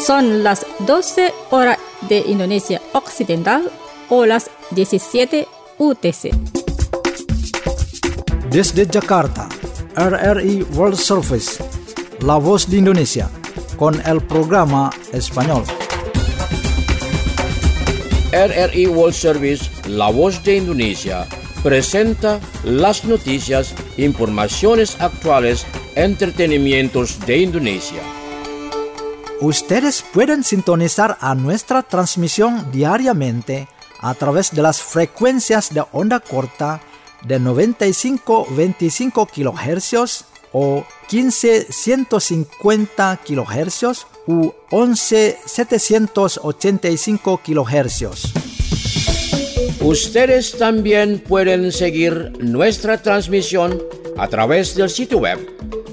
Son las 12 horas de Indonesia Occidental o las 17 UTC. Desde Jakarta, RRI World Service, La Voz de Indonesia, con el programa español. RRI World Service, La Voz de Indonesia, presenta las noticias, informaciones actuales, entretenimientos de Indonesia. Ustedes pueden sintonizar a nuestra transmisión diariamente a través de las frecuencias de onda corta de 95-25 kHz o 15-150 kHz u 11-785 kHz. Ustedes también pueden seguir nuestra transmisión a través del sitio web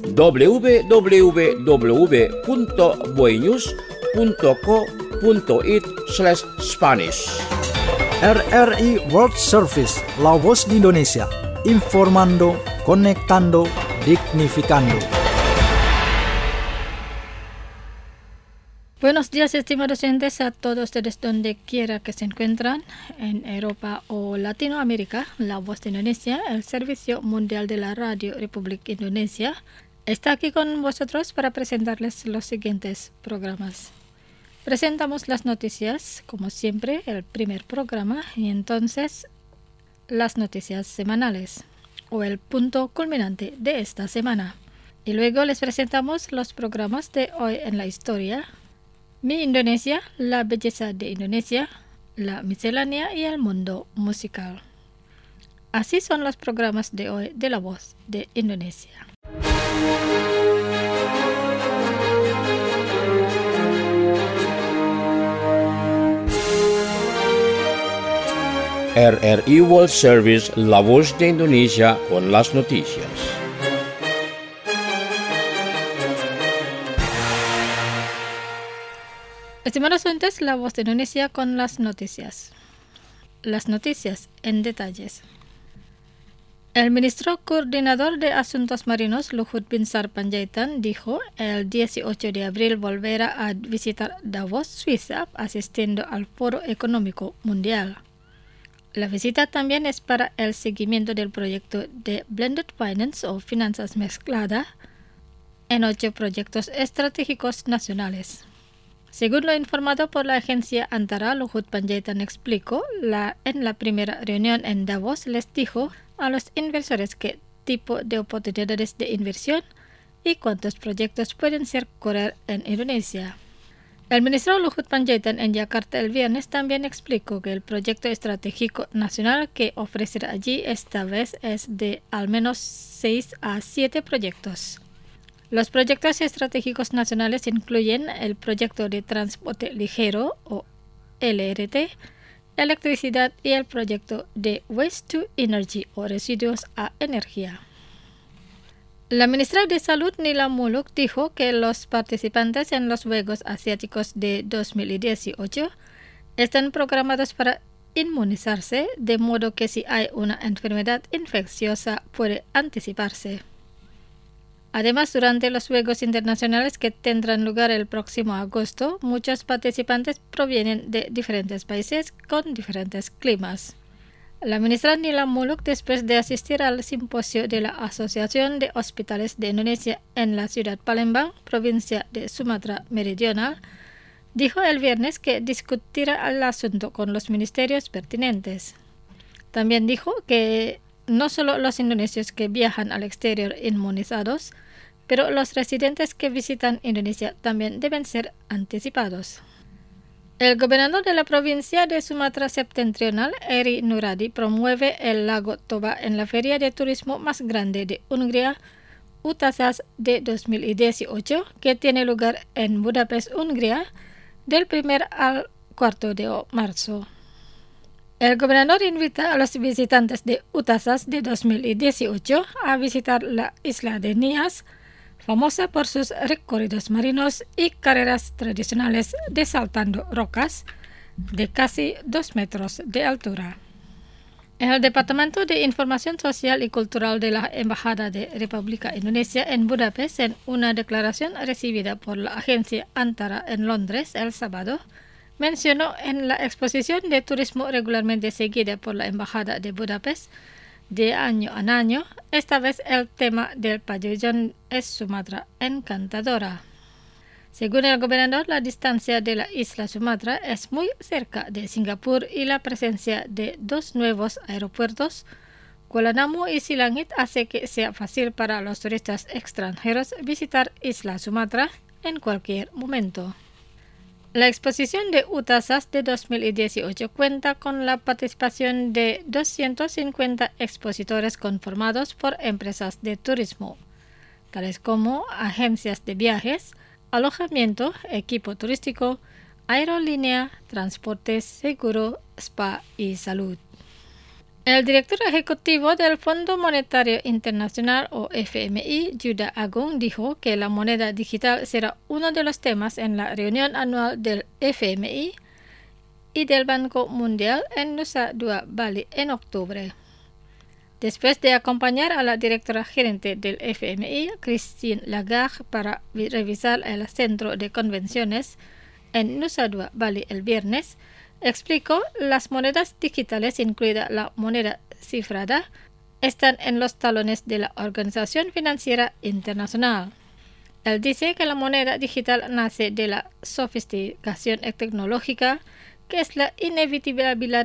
www.boinews.co.it/Spanish. RRI World Service, La Voz de Indonesia, informando, conectando, dignificando. Buenos días, estimados oyentes, a todos ustedes donde quiera que se encuentran, en Europa o Latinoamérica. La Voz de Indonesia, el Servicio Mundial de la Radio República Indonesia, está aquí con vosotros para presentarles los siguientes programas. Presentamos las noticias, como siempre, el primer programa, y entonces las noticias semanales, o el punto culminante de esta semana. Y luego les presentamos los programas de hoy en la historia, Mi Indonesia, la belleza de Indonesia, la miscelánea y el mundo musical. Así son los programas de hoy de La Voz de Indonesia. RRI World Service, La Voz de Indonesia, con las noticias. Estimados oyentes, La Voz de Indonesia con las noticias. Las noticias en detalles. El ministro coordinador de Asuntos Marinos, Luhut Binsar Panjaitan, dijo el 18 de abril volverá a visitar Davos, Suiza, asistiendo al Foro Económico Mundial. La visita también es para el seguimiento del proyecto de Blended Finance o Finanzas Mezcladas en 8 proyectos estratégicos nacionales. Según lo informado por la agencia Antara, Luhut Panjaitan explicó en la primera reunión en Davos les dijo a los inversores qué tipo de oportunidades de inversión y cuántos proyectos pueden correr en Indonesia. El ministro Luhut Panjaitan en Yakarta el viernes también explicó que el proyecto estratégico nacional que ofrecerá allí esta vez es de al menos 6 a 7 proyectos. Los proyectos estratégicos nacionales incluyen el proyecto de transporte ligero o LRT, electricidad y el proyecto de Waste to Energy o residuos a energía. La ministra de Salud Nila Muluk dijo que los participantes en los Juegos Asiáticos de 2018 están programados para inmunizarse, de modo que si hay una enfermedad infecciosa puede anticiparse. Además, durante los Juegos Internacionales que tendrán lugar el próximo agosto, muchos participantes provienen de diferentes países con diferentes climas. La ministra Nila Muluk, después de asistir al simposio de la Asociación de Hospitales de Indonesia en la ciudad Palembang, provincia de Sumatra Meridional, dijo el viernes que discutirá el asunto con los ministerios pertinentes. También dijo que no solo los indonesios que viajan al exterior inmunizados, pero los residentes que visitan Indonesia también deben ser anticipados. El gobernador de la provincia de Sumatra Septentrional, Eri Nuradi, promueve el lago Toba en la feria de turismo más grande de Hungría, UTASAS de 2018, que tiene lugar en Budapest, Hungría, del 1 al 4 de marzo. El gobernador invita a los visitantes de UTASAS de 2018 a visitar la isla de Nias, famosa por sus recorridos marinos y carreras tradicionales de saltando rocas de casi 2 metros de altura. El Departamento de Información Social y Cultural de la Embajada de República Indonesia en Budapest, en una declaración recibida por la agencia Antara en Londres el sábado, mencionó en la exposición de turismo regularmente seguida por la Embajada de Budapest de año a año, esta vez el tema del pabellón es Sumatra encantadora. Según el gobernador, la distancia de la isla Sumatra es muy cerca de Singapur y la presencia de dos nuevos aeropuertos, Kuala Namu y Silangit, hace que sea fácil para los turistas extranjeros visitar Isla Sumatra en cualquier momento. La exposición de UTASAS de 2018 cuenta con la participación de 250 expositores conformados por empresas de turismo, tales como agencias de viajes, alojamiento, equipo turístico, aerolínea, transportes, seguro, spa y salud. El director ejecutivo del Fondo Monetario Internacional o FMI, Yudha Agung, dijo que la moneda digital será uno de los temas en la reunión anual del FMI y del Banco Mundial en Nusa Dua, Bali, en octubre. Después de acompañar a la directora gerente del FMI, Christine Lagarde, para revisar el centro de convenciones en Nusa Dua, Bali, el viernes, explicó las monedas digitales, incluida la moneda cifrada, están en los talones de la Organización Financiera Internacional. Él dice que la moneda digital nace de la sofisticación tecnológica, que es la inevitabilidad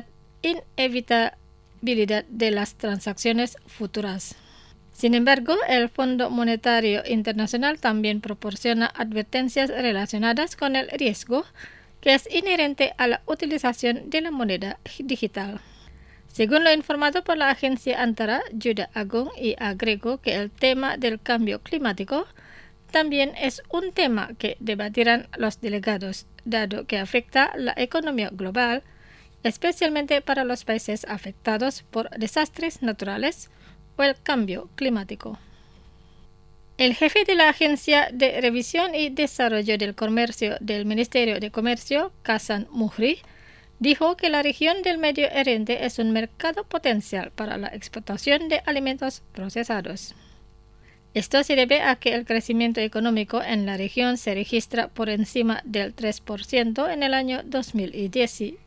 de las transacciones futuras. Sin embargo, el Fondo Monetario Internacional también proporciona advertencias relacionadas con el riesgo que es inherente a la utilización de la moneda digital. Según lo informado por la agencia Antara, Yudha Agung, y agregó que el tema del cambio climático también es un tema que debatirán los delegados, dado que afecta la economía global, especialmente para los países afectados por desastres naturales o el cambio climático. El jefe de la Agencia de Revisión y Desarrollo del Comercio del Ministerio de Comercio, Kassan Muhri, dijo que la región del Medio Oriente es un mercado potencial para la exportación de alimentos procesados. Esto se debe a que el crecimiento económico en la región se registra por encima del 3% en el año 2017.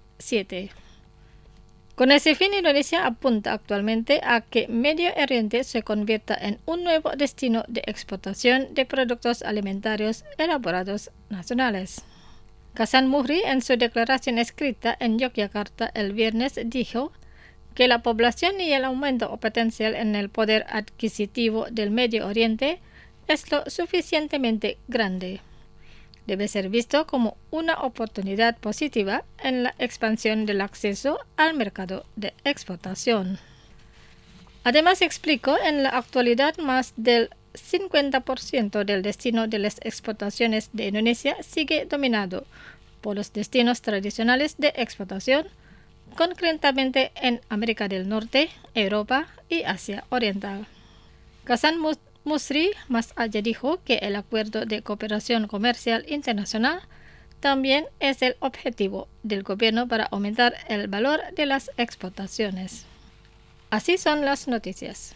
Con ese fin, Indonesia apunta actualmente a que Medio Oriente se convierta en un nuevo destino de exportación de productos alimentarios elaborados nacionales. Kassan Muhri, en su declaración escrita en Yogyakarta el viernes, dijo que la población y el aumento potencial en el poder adquisitivo del Medio Oriente es lo suficientemente grande. Debe ser visto como una oportunidad positiva en la expansión del acceso al mercado de exportación. Además, explicó, en la actualidad más del 50% del destino de las exportaciones de Indonesia sigue dominado por los destinos tradicionales de exportación, concretamente en América del Norte, Europa y Asia Oriental. Kassan Muhri más allá dijo que el Acuerdo de Cooperación Comercial Internacional también es el objetivo del gobierno para aumentar el valor de las exportaciones. Así son las noticias.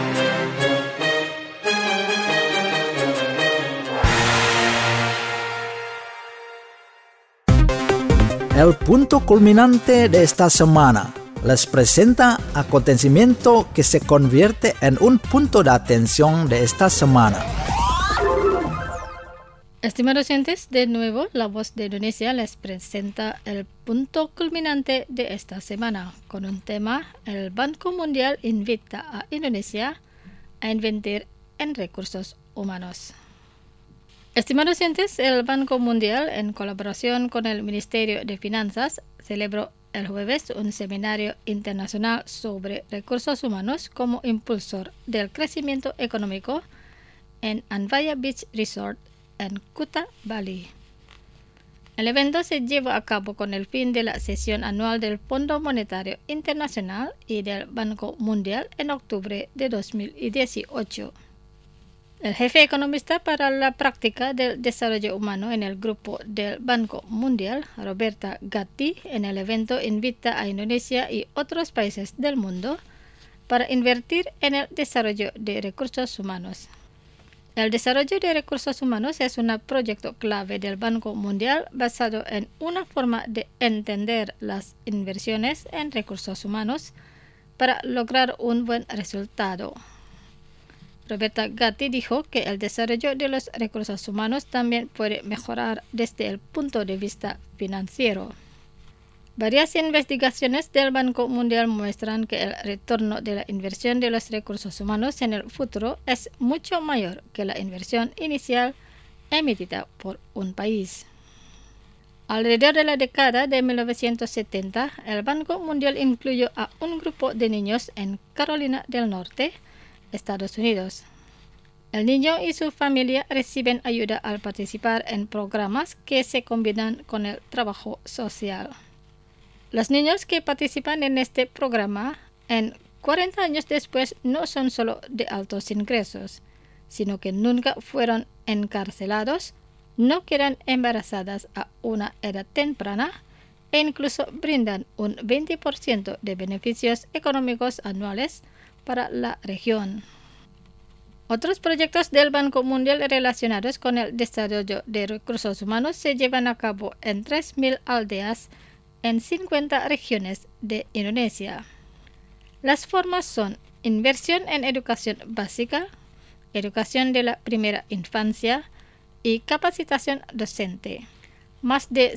El punto culminante de esta semana les presenta acontecimiento que se convierte en un punto de atención de esta semana. Estimados oyentes, de nuevo La Voz de Indonesia les presenta el punto culminante de esta semana con un tema: el Banco Mundial invita a Indonesia a invertir en recursos humanos. Estimados oyentes, el Banco Mundial, en colaboración con el Ministerio de Finanzas, celebró el jueves un seminario internacional sobre recursos humanos como impulsor del crecimiento económico en Anvaya Beach Resort en Kuta, Bali. El evento se llevó a cabo con el fin de la sesión anual del Fondo Monetario Internacional y del Banco Mundial en octubre de 2018. El jefe economista para la práctica del desarrollo humano en el grupo del Banco Mundial, Roberta Gatti, en el evento invita a Indonesia y otros países del mundo para invertir en el desarrollo de recursos humanos. El desarrollo de recursos humanos es un proyecto clave del Banco Mundial basado en una forma de entender las inversiones en recursos humanos para lograr un buen resultado. Roberta Gatti dijo que el desarrollo de los recursos humanos también puede mejorar desde el punto de vista financiero. Varias investigaciones del Banco Mundial muestran que el retorno de la inversión de los recursos humanos en el futuro es mucho mayor que la inversión inicial emitida por un país. Alrededor de la década de 1970, el Banco Mundial incluyó a un grupo de niños en Carolina del Norte, Estados Unidos. El niño y su familia reciben ayuda al participar en programas que se combinan con el trabajo social. Los niños que participan en este programa, en 40 años después, no son solo de altos ingresos, sino que nunca fueron encarcelados, no quedan embarazadas a una edad temprana e incluso brindan un 20% de beneficios económicos anuales para la región. Otros proyectos del Banco Mundial relacionados con el desarrollo de recursos humanos se llevan a cabo en 3.000 aldeas en 50 regiones de Indonesia. Las formas son inversión en educación básica, educación de la primera infancia y capacitación docente. Más de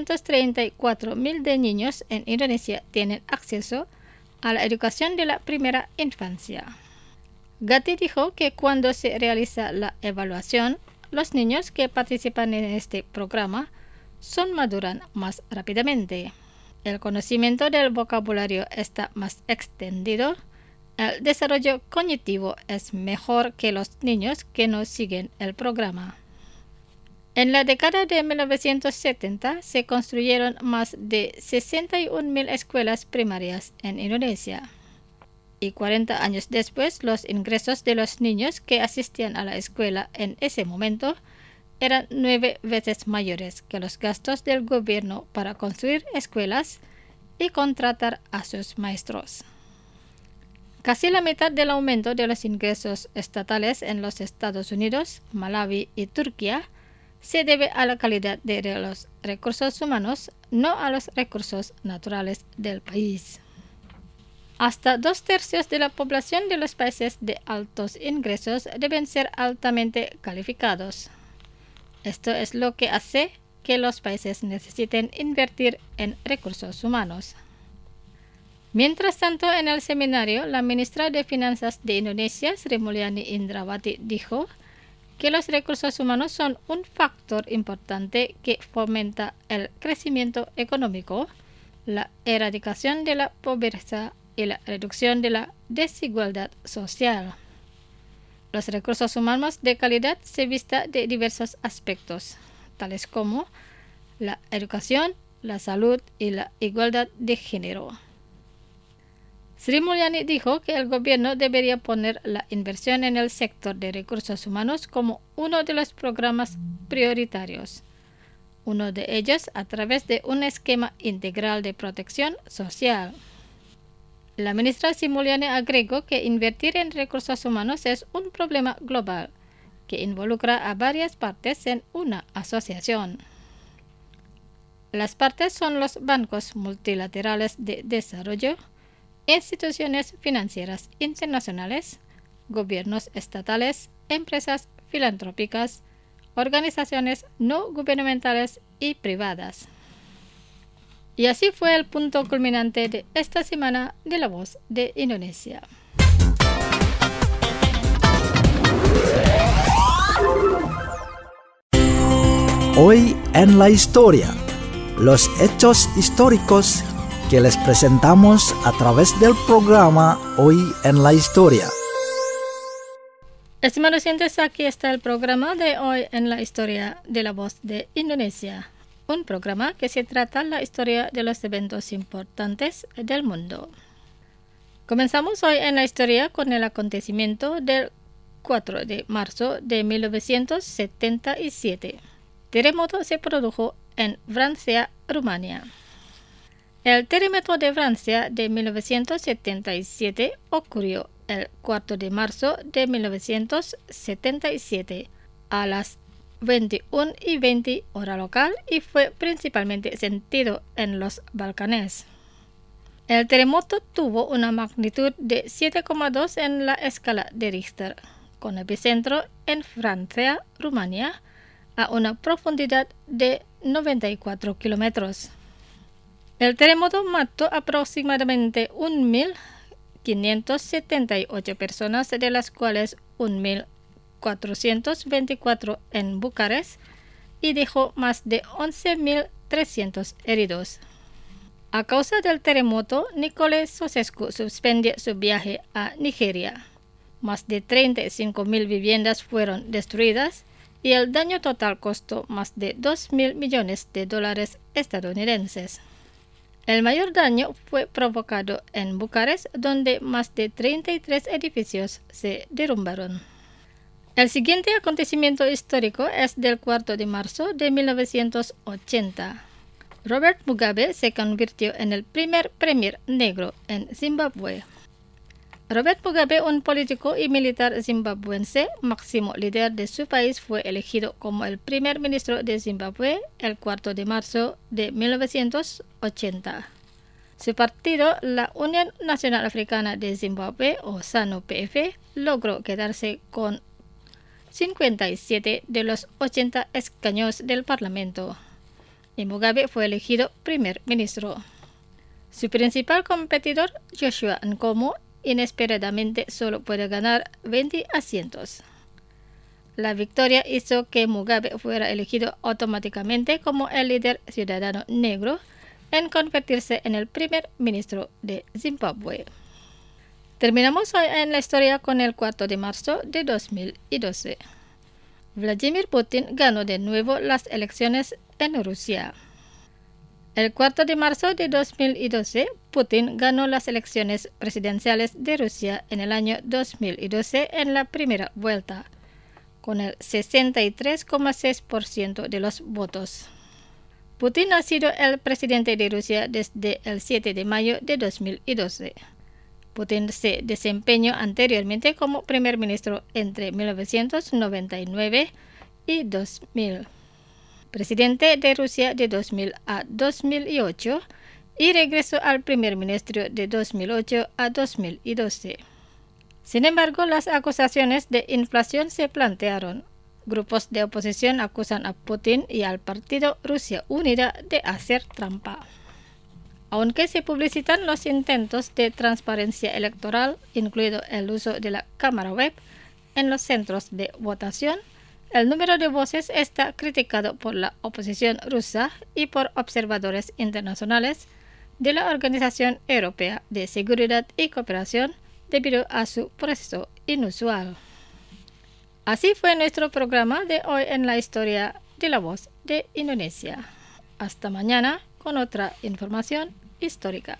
634.000 de niños en Indonesia tienen acceso a la educación de la primera infancia. Gatti dijo que cuando se realiza la evaluación, los niños que participan en este programa maduran más rápidamente. El conocimiento del vocabulario está más extendido. El desarrollo cognitivo es mejor que los niños que no siguen el programa. En la década de 1970 se construyeron más de 61.000 escuelas primarias en Indonesia. Y 40 años después, los ingresos de los niños que asistían a la escuela en ese momento eran 9 veces mayores que los gastos del gobierno para construir escuelas y contratar a sus maestros. Casi la mitad del aumento de los ingresos estatales en los Estados Unidos, Malawi y Turquía se debe a la calidad de los recursos humanos, no a los recursos naturales del país. Hasta 2/3 de la población de los países de altos ingresos deben ser altamente calificados. Esto es lo que hace que los países necesiten invertir en recursos humanos. Mientras tanto, en el seminario, la ministra de Finanzas de Indonesia, Sri Mulyani Indrawati, dijo que los recursos humanos son un factor importante que fomenta el crecimiento económico, la erradicación de la pobreza y la reducción de la desigualdad social. Los recursos humanos de calidad se visten de diversos aspectos, tales como la educación, la salud y la igualdad de género. Sri Mulyani dijo que el gobierno debería poner la inversión en el sector de recursos humanos como uno de los programas prioritarios, uno de ellos a través de un esquema integral de protección social. La ministra Sri Mulyani agregó que invertir en recursos humanos es un problema global que involucra a varias partes en una asociación. Las partes son los bancos multilaterales de desarrollo, instituciones financieras internacionales, gobiernos estatales, empresas filantrópicas, organizaciones no gubernamentales y privadas. Y así fue el punto culminante de esta semana de La Voz de Indonesia. Hoy en la historia, los hechos históricos que les presentamos a través del programa Hoy en la Historia. Estimados oyentes, aquí está el programa de Hoy en la Historia de La Voz de Indonesia. Un programa que se trata la historia de los eventos importantes del mundo. Comenzamos hoy en la historia con el acontecimiento del 4 de marzo de 1977. Terremoto se produjo en Francia, Rumania. El terremoto de Francia de 1977 ocurrió el 4 de marzo de 1977 a las 21:20 hora local y fue principalmente sentido en los Balcanes. El terremoto tuvo una magnitud de 7,2 en la escala de Richter, con epicentro en Francia, Rumania, a una profundidad de 94 kilómetros. El terremoto mató aproximadamente 1.578 personas, de las cuales 1.424 en Bucarest, y dejó más de 11.300 heridos. A causa del terremoto, Nicolae Ceausescu suspendió su viaje a Nigeria. Más de 35.000 viviendas fueron destruidas y el daño total costó más de $2.000 millones estadounidenses. El mayor daño fue provocado en Bucarest, donde más de 33 edificios se derrumbaron. El siguiente acontecimiento histórico es del 4 de marzo de 1980. Robert Mugabe se convirtió en el primer premier negro en Zimbabue. Robert Mugabe, un político y militar zimbabuense, máximo líder de su país, fue elegido como el primer ministro de Zimbabue el 4 de marzo de 1980. Su partido, la Unión Nacional Africana de Zimbabue, o ZANU-PF, logró quedarse con 57 de los 80 escaños del Parlamento, y Mugabe fue elegido primer ministro. Su principal competidor, Joshua Nkomo, inesperadamente solo puede ganar 20 asientos. La victoria hizo que Mugabe fuera elegido automáticamente como el líder ciudadano negro en convertirse en el primer ministro de Zimbabue. Terminamos hoy en la historia con el 4 de marzo de 2012. Vladimir Putin ganó de nuevo las elecciones en Rusia. El 4 de marzo de 2012, Putin ganó las elecciones presidenciales de Rusia en el año 2012 en la primera vuelta, con el 63,6% de los votos. Putin ha sido el presidente de Rusia desde el 7 de mayo de 2012. Putin se desempeñó anteriormente como primer ministro entre 1999 y 2000. Presidente de Rusia de 2000 a 2008 y regresó al primer ministro de 2008 a 2012. Sin embargo, las acusaciones de inflación se plantearon. Grupos de oposición acusan a Putin y al partido Rusia Unida de hacer trampa. Aunque se publicitan los intentos de transparencia electoral, incluido el uso de la cámara web en los centros de votación, el número de voces está criticado por la oposición rusa y por observadores internacionales de la Organización Europea de Seguridad y Cooperación debido a su proceso inusual. Así fue nuestro programa de hoy en la historia de La Voz de Indonesia. Hasta mañana con otra información histórica.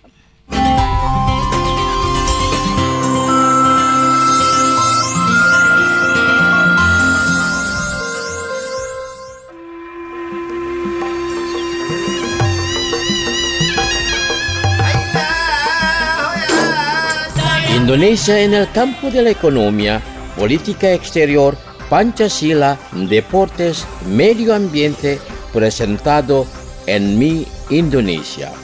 Indonesia en el campo de la economía, política exterior, Pancasila, deportes, medio ambiente, presentado en Mi Indonesia.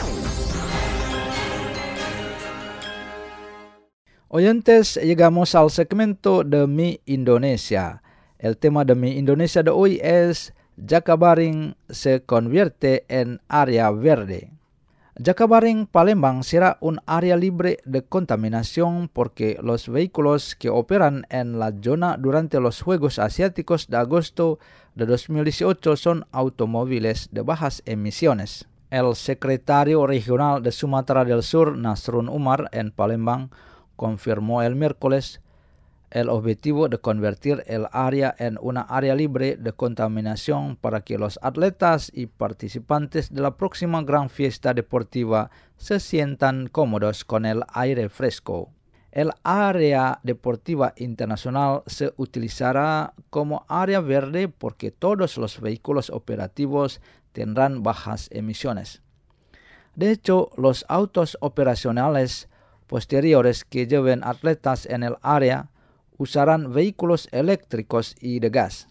Oyentes, llegamos al segmento de Mi Indonesia. El tema de Mi Indonesia de hoy es Jakabaring se convierte en área verde. Jakabaring, Palembang será un área libre de contaminación porque los vehículos que operan en la zona durante los Juegos Asiáticos de agosto de 2018 son automóviles de bajas emisiones. El secretario regional de Sumatra del Sur, Nasrun Umar, en Palembang, confirmó el miércoles el objetivo de convertir el área en una área libre de contaminación para que los atletas y participantes de la próxima gran fiesta deportiva se sientan cómodos con el aire fresco. El área deportiva internacional se utilizará como área verde porque todos los vehículos operativos tendrán bajas emisiones. De hecho, los autos operacionales posteriores que lleven atletas en el área usarán vehículos eléctricos y de gas.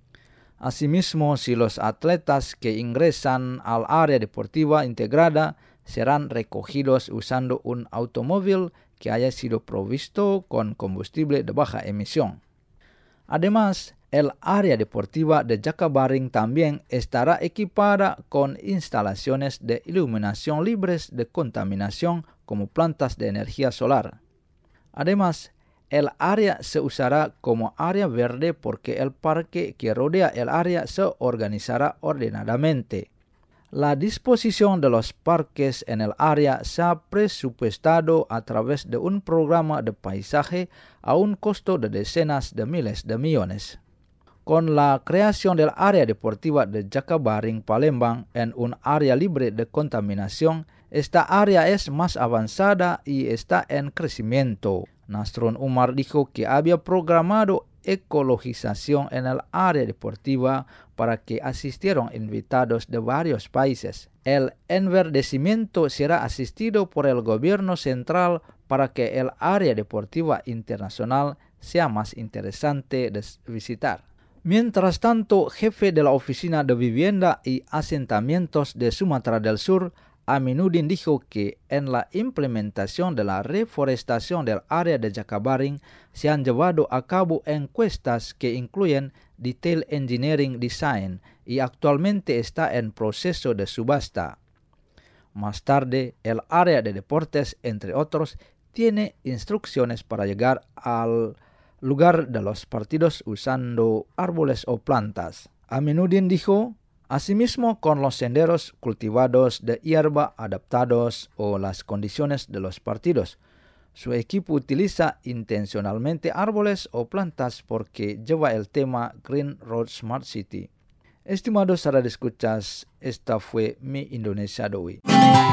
Asimismo, si los atletas que ingresan al área deportiva integrada serán recogidos usando un automóvil que haya sido provisto con combustible de baja emisión. Además, el área deportiva de Jakabaring también estará equipada con instalaciones de iluminación libres de contaminación como plantas de energía solar. Además, el área se usará como área verde porque el parque que rodea el área se organizará ordenadamente. La disposición de los parques en el área se ha presupuestado a través de un programa de paisaje a un costo de decenas de miles de millones. Con la creación del área deportiva de Jakabaring Palembang en un área libre de contaminación, esta área es más avanzada y está en crecimiento. Nasrun Umar dijo que había programado ecologización en el área deportiva para que asistieran invitados de varios países. El enverdecimiento será asistido por el gobierno central para que el área deportiva internacional sea más interesante de visitar. Mientras tanto, jefe de la Oficina de Vivienda y Asentamientos de Sumatra del Sur, Aminuddin dijo que en la implementación de la reforestación del área de Jakabaring se han llevado a cabo encuestas que incluyen Detail Engineering Design y actualmente está en proceso de subasta. Más tarde, el área de deportes, entre otros, tiene instrucciones para llegar al lugar de los partidos usando árboles o plantas. Aminuddin dijo: asimismo, con los senderos cultivados de hierba adaptados o las condiciones de los partidos. Su equipo utiliza intencionalmente árboles o plantas porque lleva el tema Green Road Smart City. Estimados radioescuchas, esta fue Mi Indonesia de hoy.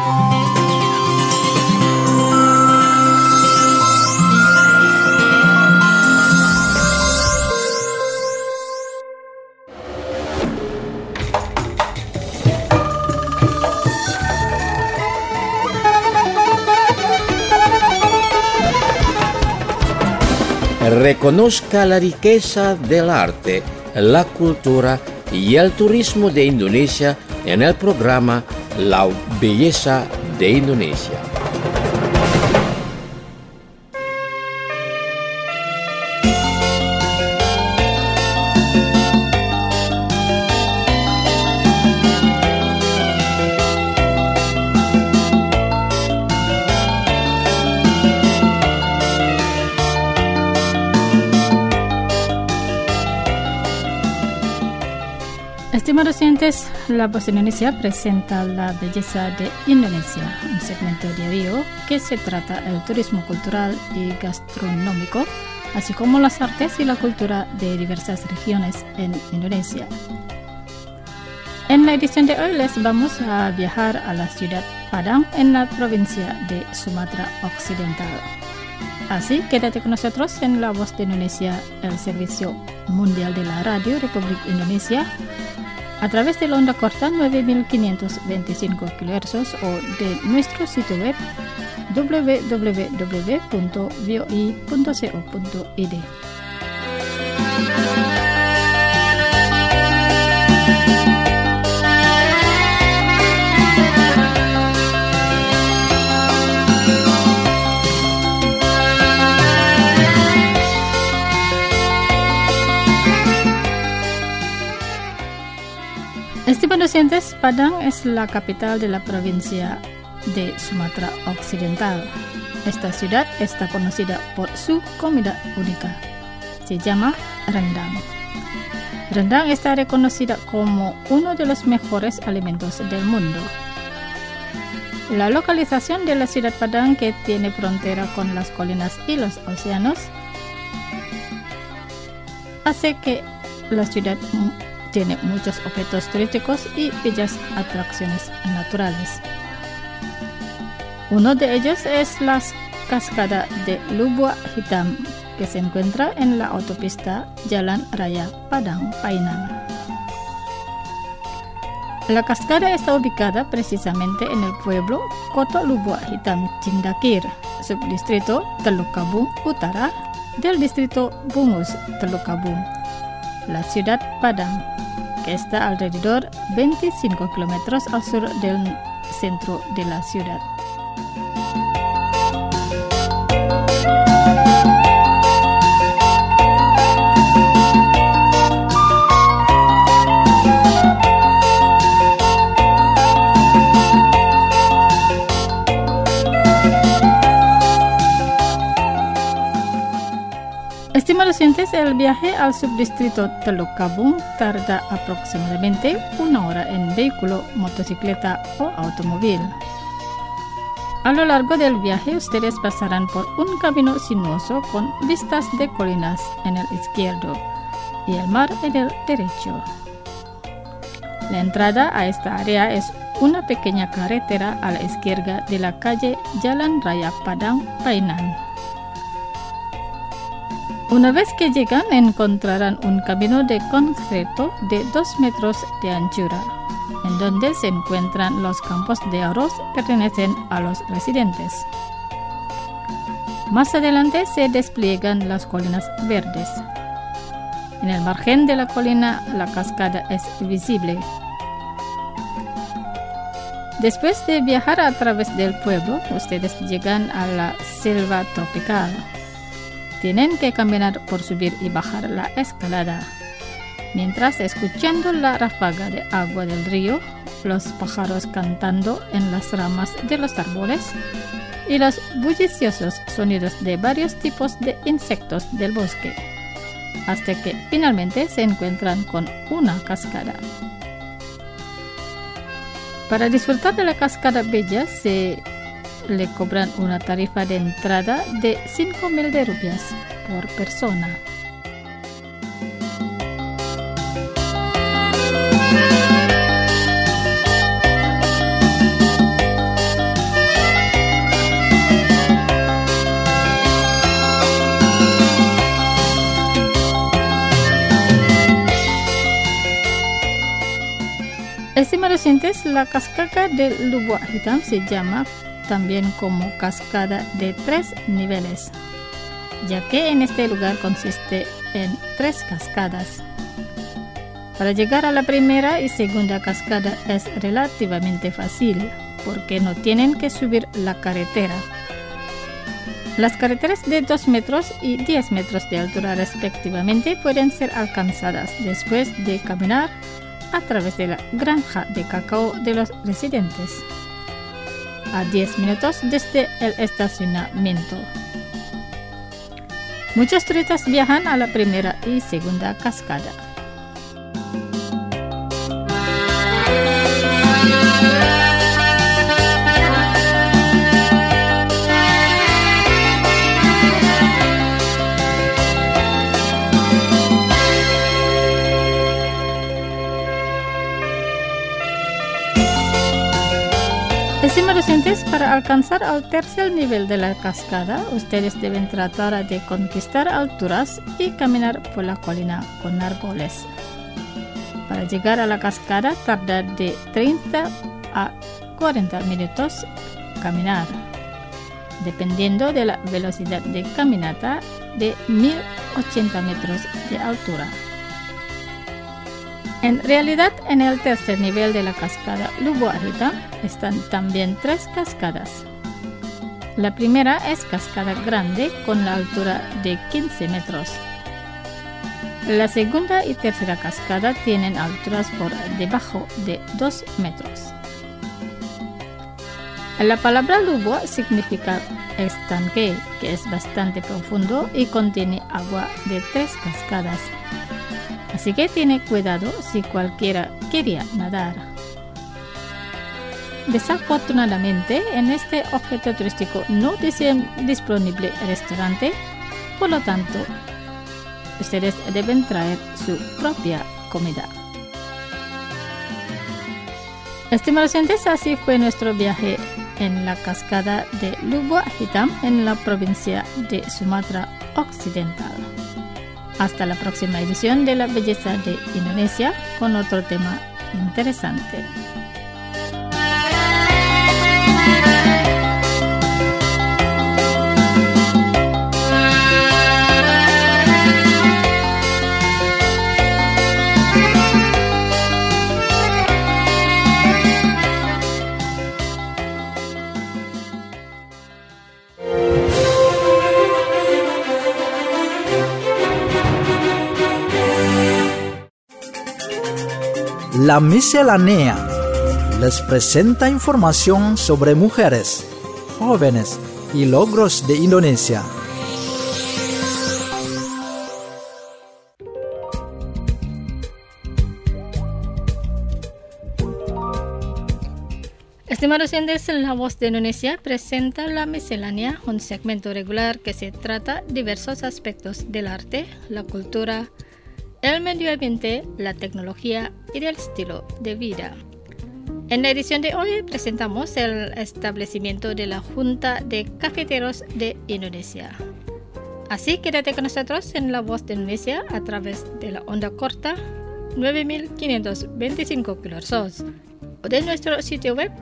Reconozca la riqueza del arte, la cultura y el turismo de Indonesia en el programa La Belleza de Indonesia. Estimados oyentes, La Voz de Indonesia presenta La Belleza de Indonesia, un segmento diario que se trata del turismo cultural y gastronómico, así como las artes y la cultura de diversas regiones en Indonesia. En la edición de hoy les vamos a viajar a la ciudad Padang en la provincia de Sumatra Occidental. Así, quédate con nosotros en La Voz de Indonesia, el servicio mundial de la radio Republik Indonesia, a través de la onda corta 9525 kHz o de nuestro sitio web www.voi.co.id. Estimados oyentes, Padang es la capital de la provincia de Sumatra Occidental. Esta ciudad está conocida por su comida única. Se llama rendang. Rendang está reconocida como uno de los mejores alimentos del mundo. La localización de la ciudad Padang, que tiene frontera con las colinas y los océanos, hace que la ciudad tiene muchos objetos turísticos y bellas atracciones naturales. Uno de ellos es las cascada de Lubua Hitam, que se encuentra en la autopista Jalan Raya Padang Painan. La cascada está ubicada precisamente en el pueblo Koto Lubua Hitam Cindakir, subdistrito Teluk Kabung Utara del distrito Bungus Teluk Kabung, la ciudad Padang, que está alrededor 25 kilómetros al sur del centro de la ciudad. Estimados oyentes, el viaje al subdistrito Teluk Kabung tarda aproximadamente 1 hora en vehículo, motocicleta o automóvil. A lo largo del viaje, ustedes pasarán por un camino sinuoso con vistas de colinas en el izquierdo y el mar en el derecho. La entrada a esta área es una pequeña carretera a la izquierda de la calle Jalan Raya Padang Painan. Una vez que llegan, encontrarán un camino de concreto de 2 metros de anchura, en donde se encuentran los campos de arroz que pertenecen a los residentes. Más adelante se despliegan las colinas verdes. En el margen de la colina, la cascada es visible. Después de viajar a través del pueblo, ustedes llegan a la selva tropical. Tienen que caminar por subir y bajar la escalada, mientras escuchando la ráfaga de agua del río, los pájaros cantando en las ramas de los árboles y los bulliciosos sonidos de varios tipos de insectos del bosque, hasta que finalmente se encuentran con una cascada. Para disfrutar de la cascada bella se le cobran una tarifa de entrada de 5.000 rupias por persona. Estimados oyentes, la cascada de Lubua Hitam se llama también como cascada de 3 niveles, ya que en este lugar consiste en 3 cascadas. Para llegar a la primera y segunda cascada es relativamente fácil, porque no tienen que subir la carretera. Las carreteras de 2 metros y 10 metros de altura respectivamente pueden ser alcanzadas después de caminar a través de la granja de cacao de los residentes, a 10 minutos desde el estacionamiento. Muchos turistas viajan a la primera y segunda cascada. Estimados oyentes, para alcanzar al tercer nivel de la cascada, ustedes deben tratar de conquistar alturas y caminar por la colina con árboles. Para llegar a la cascada tarda de 30 a 40 minutos caminar, dependiendo de la velocidad de caminata de 1080 metros de altura. En realidad, en el tercer nivel de la cascada Lubua Hitam están también 3 cascadas. La primera es cascada grande con la altura de 15 metros. La segunda y tercera cascada tienen alturas por debajo de 2 metros. La palabra Lubua significa estanque, que es bastante profundo y contiene agua de 3 cascadas. Así que tiene cuidado si cualquiera quería nadar. Desafortunadamente, en este objeto turístico no dice disponible restaurante, por lo tanto, ustedes deben traer su propia comida. Estimados oyentes, así fue nuestro viaje en la cascada de Lubuk Hitam en la provincia de Sumatra Occidental. Hasta la próxima edición de La Belleza de Indonesia con otro tema interesante. La Miscelánea les presenta información sobre mujeres, jóvenes y logros de Indonesia. Estimados oyentes, La Voz de Indonesia presenta La Miscelánea, un segmento regular que se trata diversos aspectos del arte, la cultura, el medio ambiente, la tecnología y el estilo de vida. En la edición de hoy presentamos el establecimiento de la Junta de Cafeteros de Indonesia. Así quédate con nosotros en La Voz de Indonesia a través de la onda corta 9525 kHz o de nuestro sitio web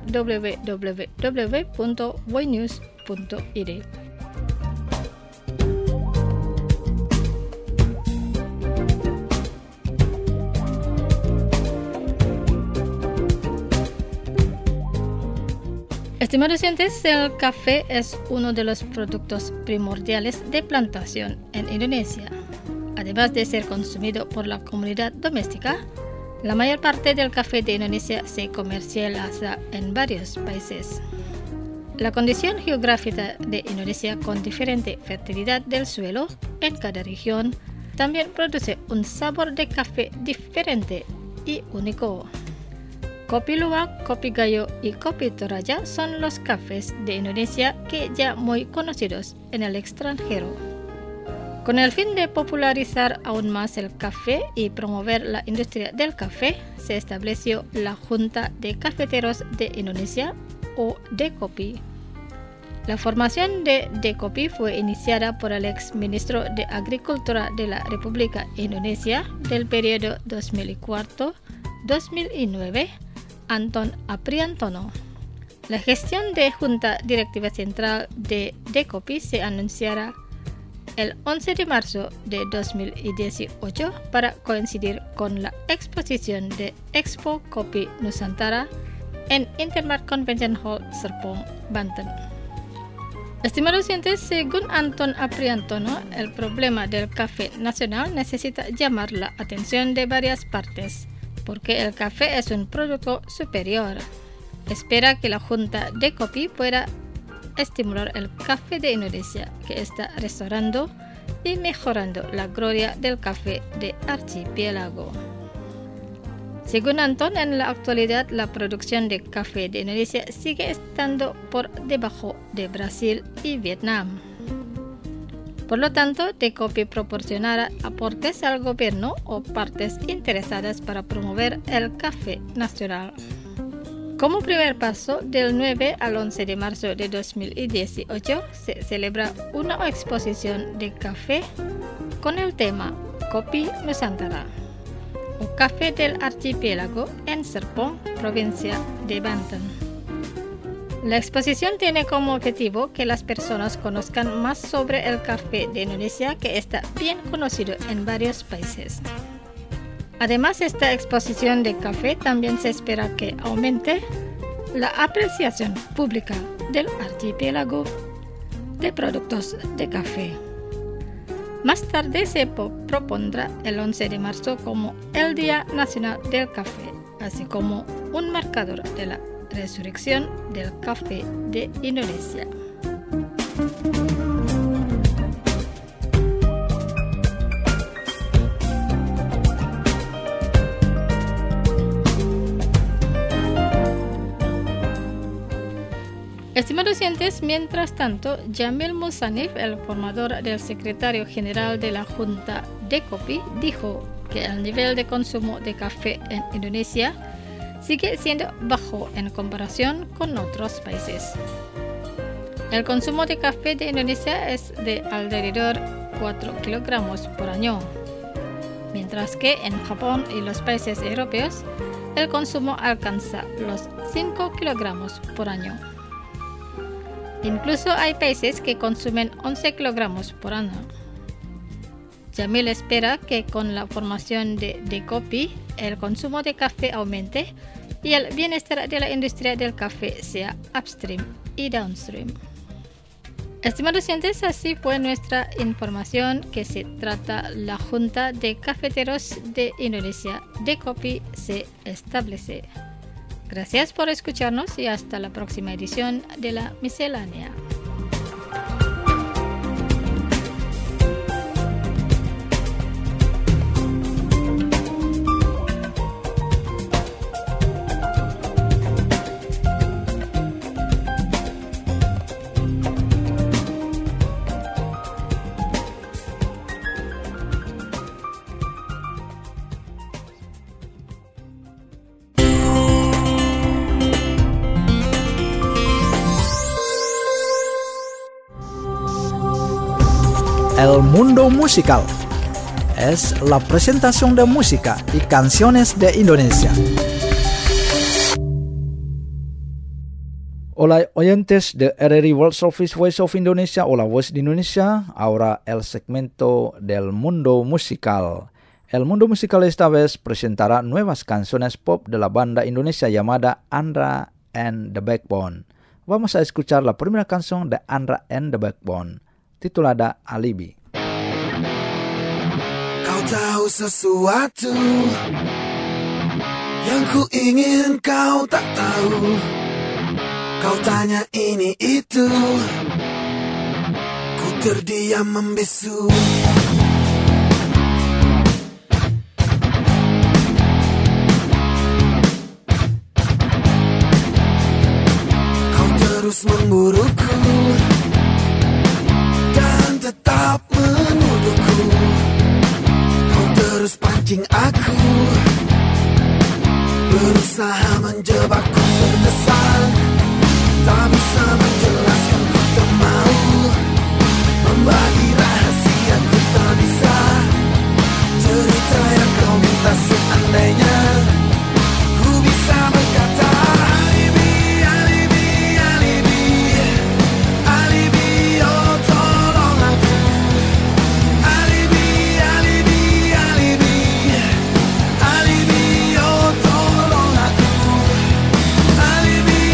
www.voinews.id. Estimados oyentes, el café es uno de los productos primordiales de plantación en Indonesia. Además de ser consumido por la comunidad doméstica, la mayor parte del café de Indonesia se comercializa en varios países. La condición geográfica de Indonesia con diferente fertilidad del suelo en cada región también produce un sabor de café diferente y único. Kopi Luwak, Kopi Gayo y Kopi Toraja son los cafés de Indonesia que ya muy conocidos en el extranjero. Con el fin de popularizar aún más el café y promover la industria del café, se estableció la Junta de Cafeteros de Indonesia, o DECOPI. La formación de DECOPI fue iniciada por el ex ministro de Agricultura de la República Indonesia del periodo 2004-2009, Anton Apriantono. La gestión de Junta Directiva Central de DECOPI se anunciará el 11 de marzo de 2018 para coincidir con la exposición de Expo Kopi Nusantara en Intermart Convention Hall, Serpong, Banten. Estimados oyentes, según Anton Apriantono, el problema del café nacional necesita llamar la atención de varias partes, porque el café es un producto superior. Espera que la Junta DECOPI pueda estimular el café de Indonesia, que está restaurando y mejorando la gloria del café de archipiélago. Según Anton, en la actualidad la producción de café de Indonesia sigue estando por debajo de Brasil y Vietnam. Por lo tanto, DECOPI proporcionará aportes al gobierno o partes interesadas para promover el café nacional. Como primer paso, del 9 al 11 de marzo de 2018 se celebra una exposición de café con el tema Kopi Nusantara, o Café del Archipiélago, en Serpong, provincia de Banten. La exposición tiene como objetivo que las personas conozcan más sobre el café de Indonesia, que está bien conocido en varios países. Además, esta exposición de café también se espera que aumente la apreciación pública del archipiélago de productos de café. Más tarde se propondrá el 11 de marzo como el Día Nacional del Café, así como un marcador de la resurrección del café de Indonesia. Estimados oyentes, mientras tanto, Jamil Musanif, el formador del secretario general de la Junta DECOPI, dijo que el nivel de consumo de café en Indonesia sigue siendo bajo en comparación con otros países. El consumo de café de Indonesia es de alrededor 4 kilogramos por año, mientras que en Japón y los países europeos el consumo alcanza los 5 kilogramos por año. Incluso hay países que consumen 11 kilogramos por año. Jamil espera que con la formación de Dekopi, el consumo de café aumente y el bienestar de la industria del café sea upstream y downstream. Estimados oyentes, así fue nuestra información que se trata la Junta de Cafeteros de Indonesia, Dekopi, se establece. Gracias por escucharnos y hasta la próxima edición de La Miscelánea. El Mundo Musical es la presentación de música y canciones de Indonesia. Hola oyentes de RRI World Service Voice of Indonesia o la Voz de Indonesia, ahora el segmento del Mundo Musical. El Mundo Musical esta vez presentará nuevas canciones pop de la banda Indonesia llamada Andra and the Backbone. Vamos a escuchar la primera canción de Andra and the Backbone, titulada Alibi. Kau tahu sesuatu yang ku ingin kau tak tahu. Kau tanya ini itu, ku terdiam membisu. Kau terus memburuku dan tetap menuduhku. Kau terus pancing aku, berusaha menjebakku, terdesak, tak bisa menjelaskan, ku tak mau membagi rahasia, ku tak bisa cerita yang kau minta. Seandainya ku bisa berkata alibi, alibi, alibi, alibi, oh tolong aku. Alibi, alibi, alibi, alibi, oh tolong aku. Alibi,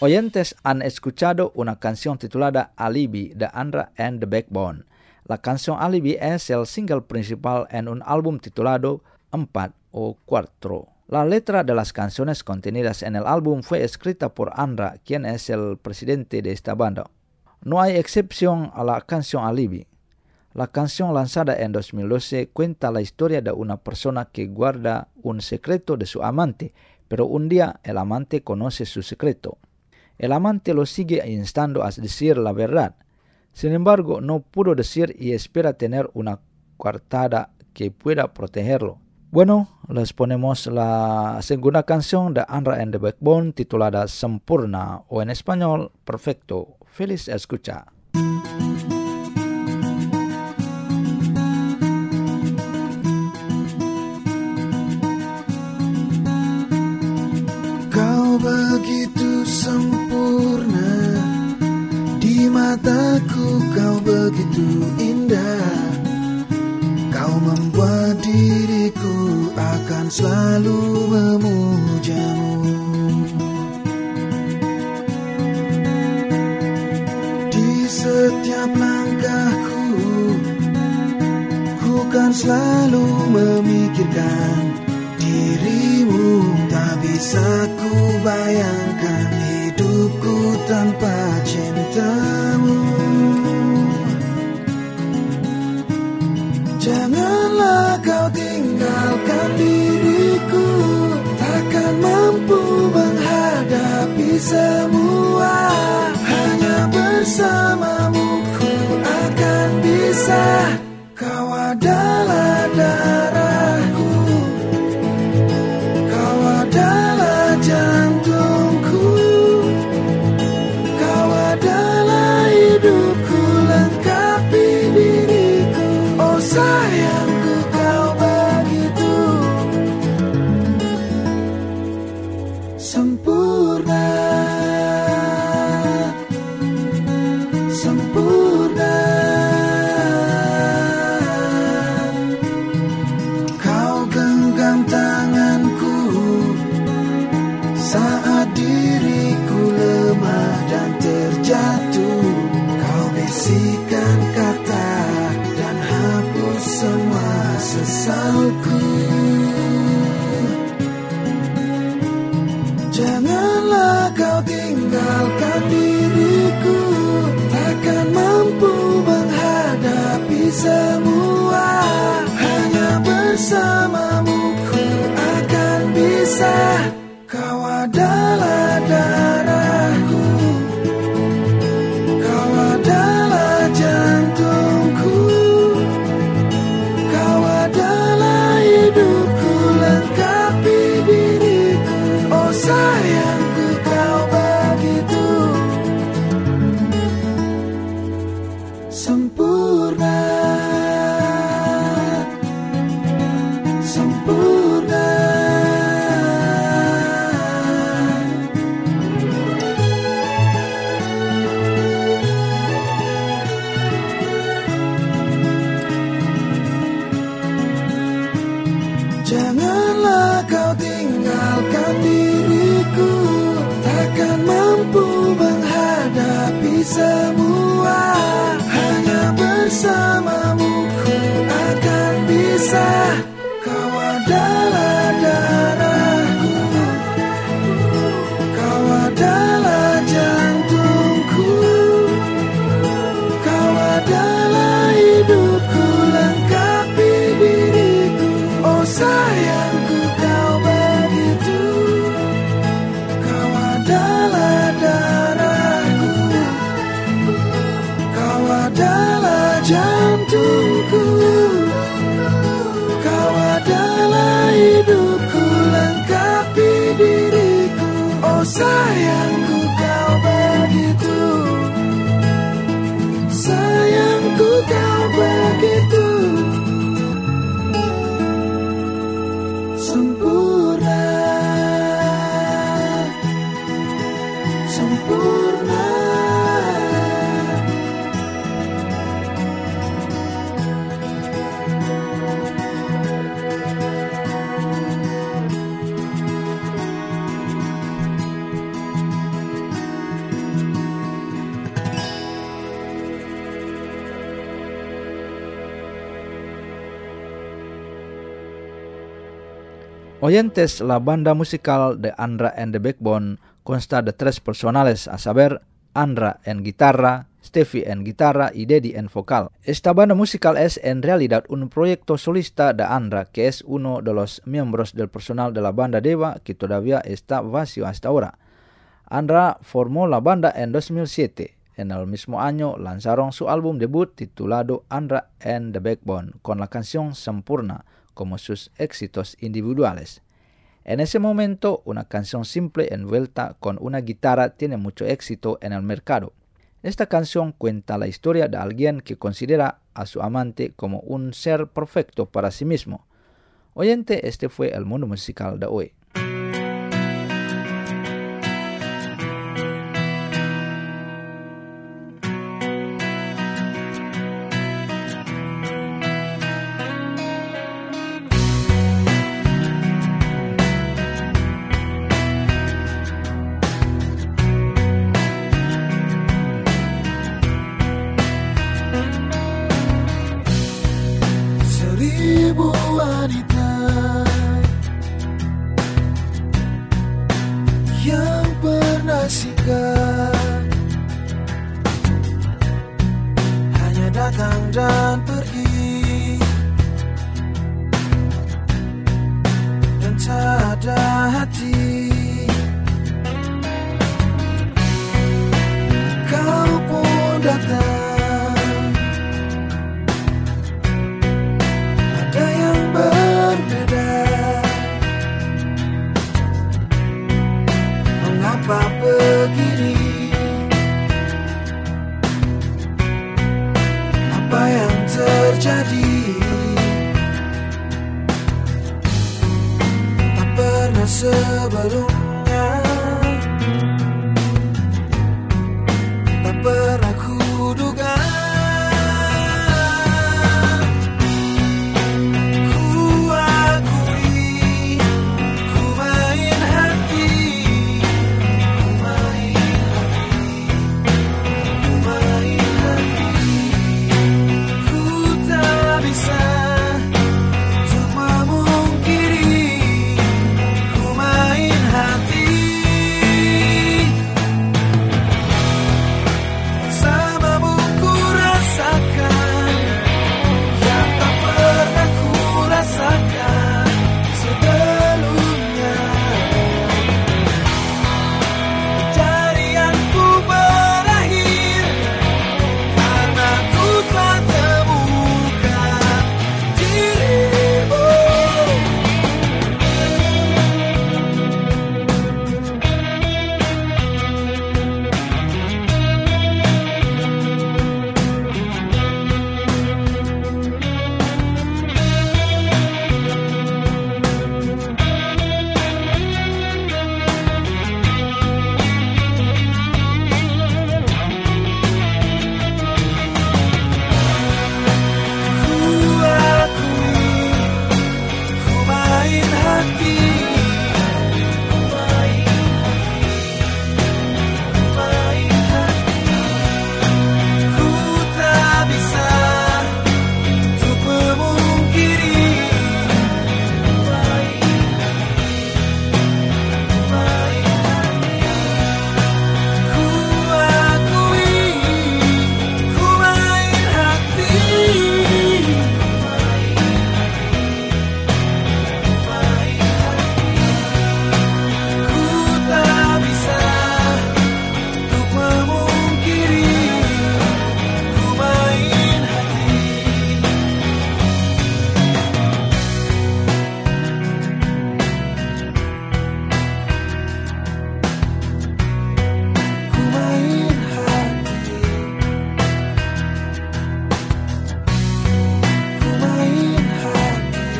Oyentes han escuchado una canción titulada Alibi de Andra and the Backbone. La canción Alibi es el single principal en un álbum titulado 4 o 4. La letra de las canciones contenidas en el álbum fue escrita por Andra, quien es el presidente de esta banda. No hay excepción a la canción Alibi. La canción lanzada en 2012 cuenta la historia de una persona que guarda un secreto de su amante, pero un día el amante conoce su secreto. El amante lo sigue instando a decir la verdad. Sin embargo, no pudo decir y espera tener una coartada que pueda protegerlo. Bueno, les ponemos la segunda canción de Andra and the Backbone titulada Sempurna o en español Perfecto. Feliz escucha. Kau begitu sempurna, di mataku kau begitu indah. Kau membuat diriku akan selalu memujamu. Di setiap langkahku, ku kan selalu memikirkan dirimu. Tak bisa ku bayangkan hidupku tanpa cintamu. Janganlah kau tinggalkan diriku, takkan mampu menghadapi semua. Hanya bersamamu ku akan bisa. Kau adalah darahku, kau adalah jantungku, kau adalah hidupku, lengkapi diriku. Oh sayangku kau begitu sempurna, sempurna. Kau genggam tanganku saat diriku lemah dan terjatuh. Kau bisikan kata dan hapus semua sesalku. Janganlah kau tinggalkan diriku, takkan mampu menghadapi semua. Hanya bersamamu ku akan bisa. Kau adalah darahku, kau adalah jantungku, kau adalah hidupku, lengkapi diriku. Oh sayangku kau begitu sempurna, sempurna. Janganlah kau tinggalkan diriku, takkan mampu menghadapi semua. Hanya bersamamu ku akan bisa. Kau adalah darahku, kau adalah jantungku, kau adalah hidupku, lengkapi diriku. Oh sayangku kau begitu, kau adalah darahku, kau adalah jantungku, kau adalah hidupku, lengkapi diriku. Oh sayangku kau begitu, sayangku kau begitu sempurna, sempurna. Oyentes, la banda musical de Andra and the Backbone consta de 3 personales, a saber, Andra en guitarra, Steffi en guitarra y Dedi en vocal. Esta banda musical es en realidad un proyecto solista de Andra, que es uno de los miembros del personal de la banda Deva que todavía está vacío hasta ahora. Andra formó la banda en 2007. En el mismo año lanzaron su álbum debut titulado Andra and the Backbone, con la canción Sempurna como sus éxitos individuales. En ese momento, una canción simple envuelta con una guitarra tiene mucho éxito en el mercado. Esta canción cuenta la historia de alguien que considera a su amante como un ser perfecto para sí mismo. Oyente, este fue el mundo musical de hoy. Dan pergi, dan tak ada hati. Kau pun datang, ada yang berbeda. Mengapa begini? Apa yang terjadi? Tak pernah sebelumnya, tak pernah kuduga. Ku akui, ku main hati, ku main hati, ku main hati. Bisa untuk memungkiri, ku main hati. Bersamamu ku rasakan yang tak pernah ku rasakan sebelumnya. Kejadianku berakhir karena ku telah temukan dirimu. Ku akui, ku main hati, ku main hati. Ku tak bisa untuk memungkiri, ku main hati. Ku akui, ku main hati. Ku tak bisa untuk memungkiri, ku main hati. Ku main hati, ku main hati,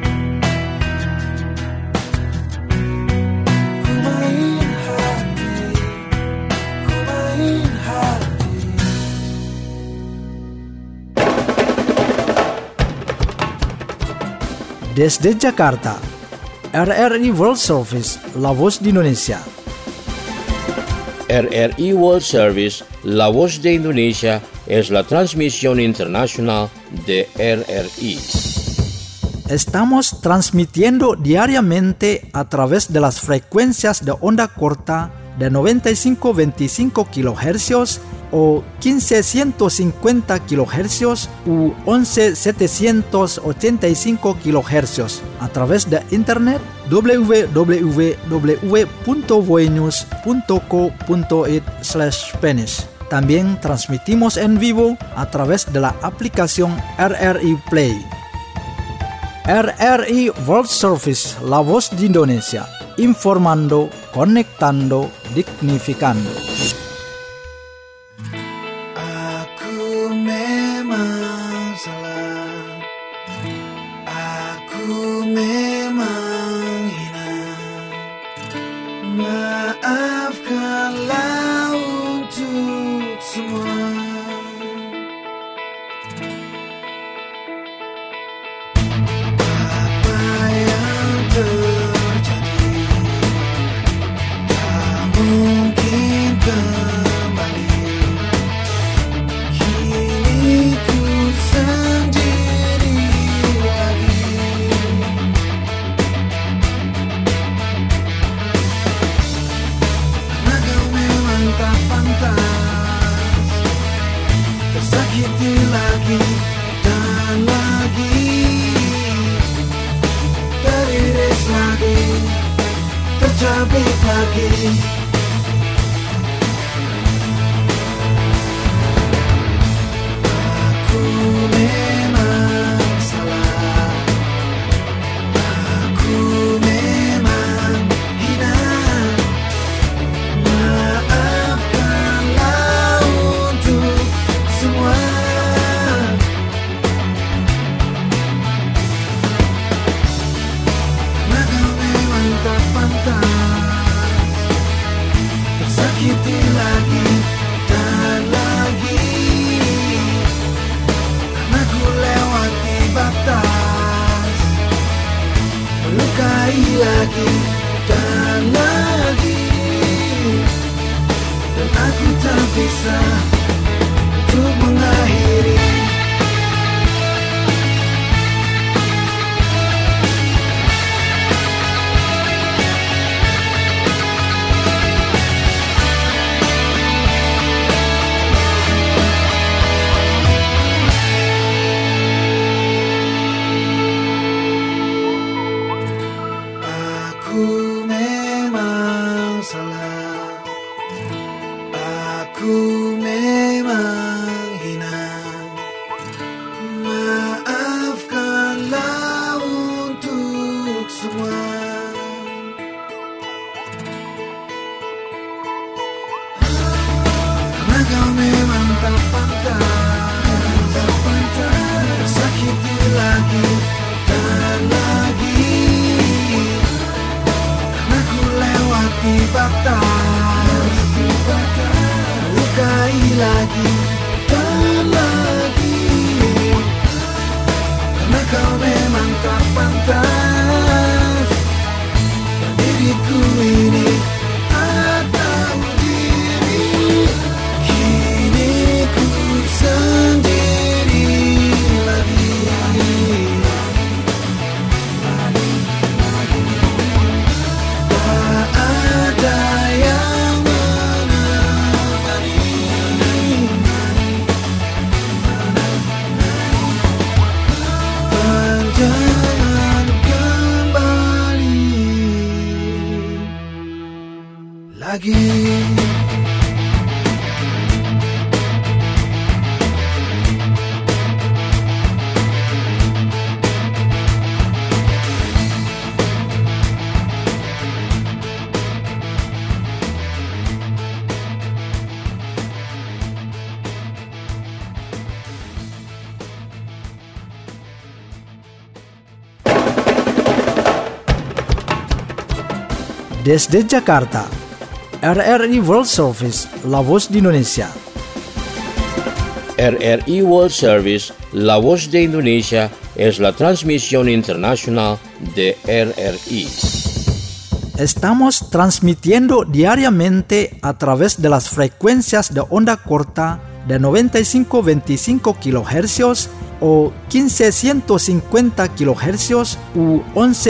ku main hati, ku main hati. Desde Jakarta, RRI World Service, La Voz de Indonesia. RRI World Service, La Voz de Indonesia, es la transmisión internacional de RRI. Estamos transmitiendo diariamente a través de las frecuencias de onda corta de 95.25 kHz o 15.150 kHz u 11.785 kHz a través de internet www.voenews.co.it/Spanish. También transmitimos en vivo a través de la aplicación RRI Play. RRI World Service, la voz de Indonesia, informando, conectando, dignificando. Aku memang salah, aku memang hina. Maafkanlah untuk semua. Tersakiti lagi dan lagi, teriris lagi, tercabik lagi. Aku memang salah, aku memang hina. Maafkanlah untuk semua. Karena kau memang tak pantas tersakiti lagi dan lagi. Karena ku lewati batas, melukai lagi dan lagi. Dan aku tak bisa untuk mengakhiri. Aku memang salah, aku memang hina. Maafkanlah untuk semua. Karena kau memang tak pantas tersakiti lagi dan lagi. Karena ku lewati batas, melukai lagi dan lagi. Karena kau memang tak pantas, dan diriku ini tak tahu diri. Kini ku sendiri lagi. Tak ada yang menemani. Dan jangan kembali lagi. Desde Jakarta, RRI World Service, la voz de Indonesia. RRI World Service, la voz de Indonesia, es la transmisión internacional de RRI. Estamos transmitiendo diariamente a través de las frecuencias de onda corta de 95-25 kHz o 15-150 kHz u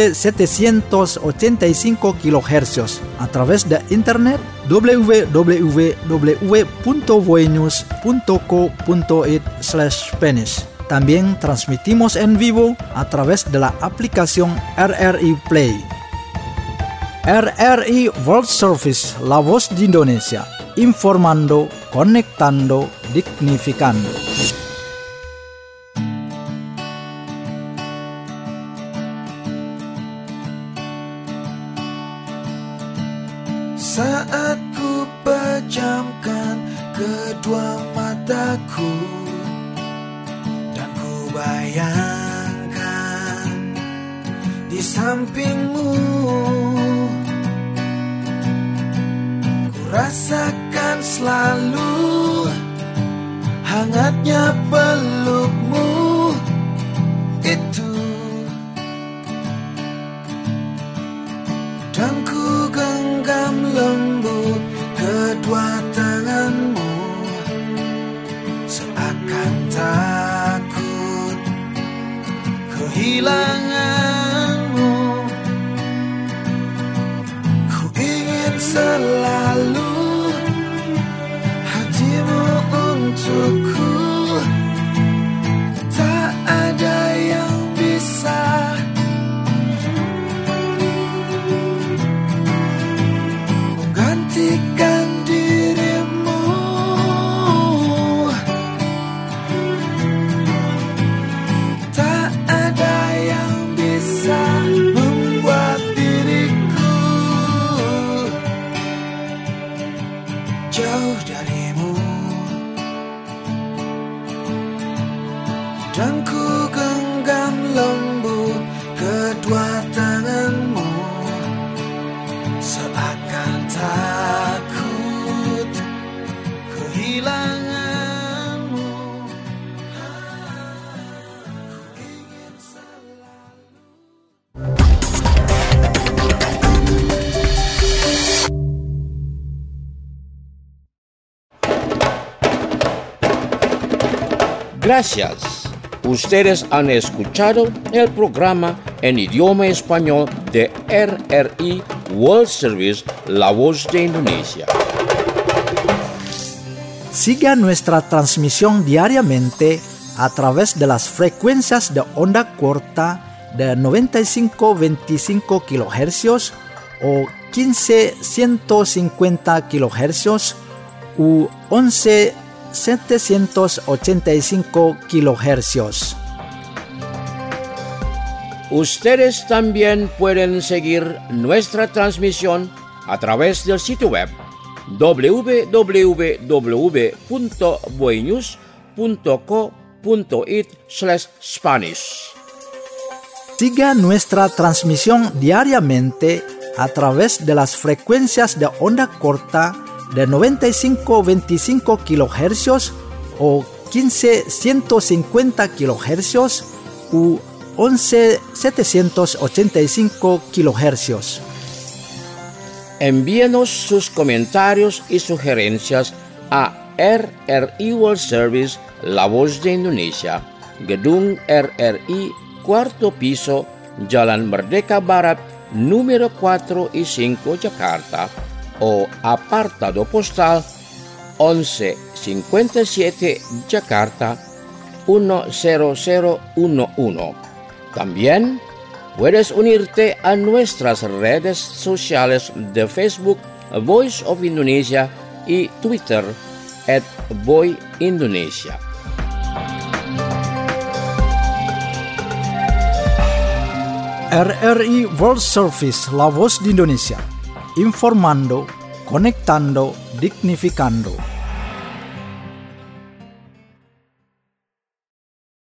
11-785 kHz a través de internet www.voenews.co.it/Spanish. También transmitimos en vivo a través de la aplicación RRI Play. RRI World Service, la voz de Indonesia, informando, conectando, dignificando. Saat ku pejamkan kedua mataku dan ku bayangkan di sampingmu, ku rasakan selalu hangatnya pelukmu itu, dan ku genggam lembut kedua tanganmu, seakan takut kehilanganmu. Ku ingin selalu hatimu untukku, tak ada yang bisa menggantikan dirimu. Tak ada yang bisa membuat diriku jauh darimu, dan ku genggam lembut kedua tanganmu, seakan takut kehilanganmu. Ku ingin selalu. Gracias. Ustedes han escuchado el programa en idioma español de RRI World Service, la voz de Indonesia. Siga nuestra transmisión diariamente a través de las frecuencias de onda corta de 95-25 kHz o 15-150 kHz u 11-785 kHz. Ustedes también pueden seguir nuestra transmisión a través del sitio web www.voenews.co.it/Spanish. Siga nuestra transmisión diariamente a través de las frecuencias de onda corta de 95-25 kHz o 15-150 kHz u 11-785 kHz. Envíenos sus comentarios y sugerencias a RRI World Service, la voz de Indonesia, Gedung RRI, 4º piso, Jalan Merdeka Barat, número 4 y 5, Jakarta, o apartado postal 1157 Jakarta 10011. También puedes unirte a nuestras redes sociales de Facebook, Voice of Indonesia, y Twitter, @VoiIndonesia. RRI World Service, la voz de Indonesia, informando, conectando, dignificando.